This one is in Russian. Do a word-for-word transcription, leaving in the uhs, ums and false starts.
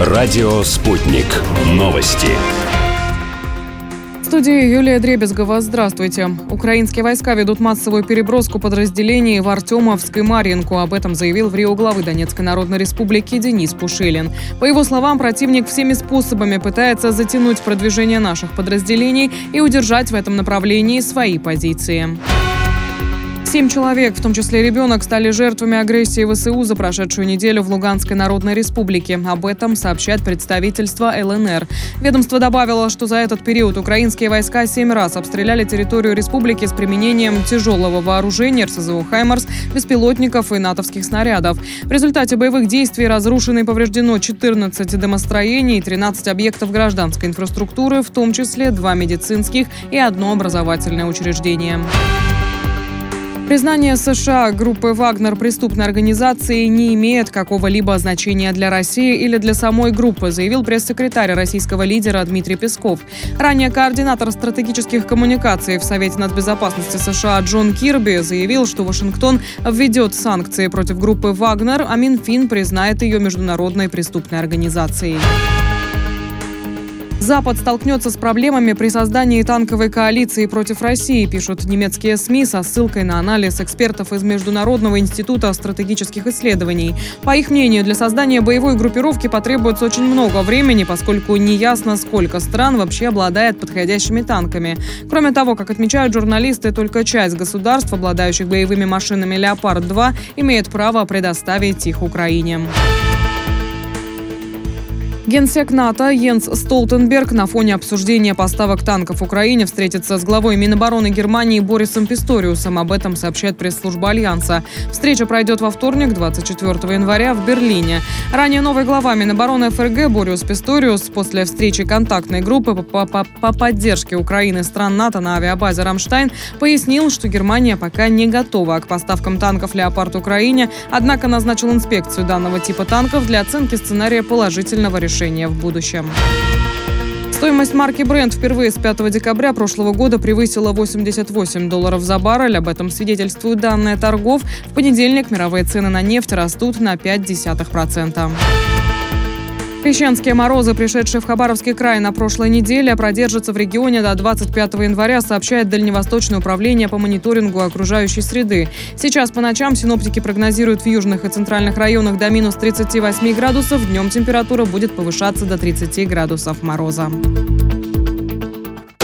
Радио «Спутник». Новости. В студии Юлия Дребезгова. Здравствуйте. Украинские войска ведут массовую переброску подразделений в Артемовск и Марьинку. Об этом заявил в Рио главы Донецкой Народной Республики Денис Пушилин. По его словам, противник всеми способами пытается затянуть продвижение наших подразделений и удержать в этом направлении свои позиции. Семь человек, в том числе ребенок, стали жертвами агрессии ВСУ за прошедшую неделю в Луганской Народной Республике. Об этом сообщает представительство ЛНР. Ведомство добавило, что за этот период украинские войска семь раз обстреляли территорию республики с применением тяжелого вооружения, эр эс зэ о «Хаймарс», беспилотников и натовских снарядов. В результате боевых действий разрушено и повреждено четырнадцать домостроений и тринадцать объектов гражданской инфраструктуры, в том числе два медицинских и одно образовательное учреждение. Признание США группы «Вагнер» преступной организацией не имеет какого-либо значения для России или для самой группы, заявил пресс-секретарь российского лидера Дмитрий Песков. Ранее координатор стратегических коммуникаций в Совете нацбезопасности США Джон Кирби заявил, что Вашингтон введет санкции против группы «Вагнер», а Минфин признает ее международной преступной организацией. Запад столкнется с проблемами при создании танковой коалиции против России, пишут немецкие СМИ со ссылкой на анализ экспертов из Международного института стратегических исследований. По их мнению, для создания боевой группировки потребуется очень много времени, поскольку неясно, сколько стран вообще обладает подходящими танками. Кроме того, как отмечают журналисты, только часть государств, обладающих боевыми машинами «Леопард-два», имеет право предоставить их Украине. Генсек НАТО Йенс Столтенберг на фоне обсуждения поставок танков Украине встретится с главой Минобороны Германии Борисом Писториусом. Об этом сообщает пресс-служба Альянса. Встреча пройдет во вторник, двадцать четвёртого января, в Берлине. Ранее новый глава Минобороны эф эр гэ Борис Писториус после встречи контактной группы по, по, по поддержке Украины стран НАТО на авиабазе «Рамштайн» пояснил, что Германия пока не готова к поставкам танков «Леопард» Украине, однако назначил инспекцию данного типа танков для оценки сценария положительного решения в будущем. Стоимость марки Brent впервые с пятого декабря прошлого года превысила восемьдесят восемь долларов за баррель. Об этом свидетельствуют данные торгов. В понедельник мировые цены на нефть растут на ноль целых пять десятых процента. Крещенские морозы, пришедшие в Хабаровский край на прошлой неделе, продержатся в регионе до двадцать пятого января, сообщает Дальневосточное управление по мониторингу окружающей среды. Сейчас по ночам синоптики прогнозируют в южных и центральных районах до минус тридцати восьми градусов. Днем температура будет повышаться до тридцати градусов мороза.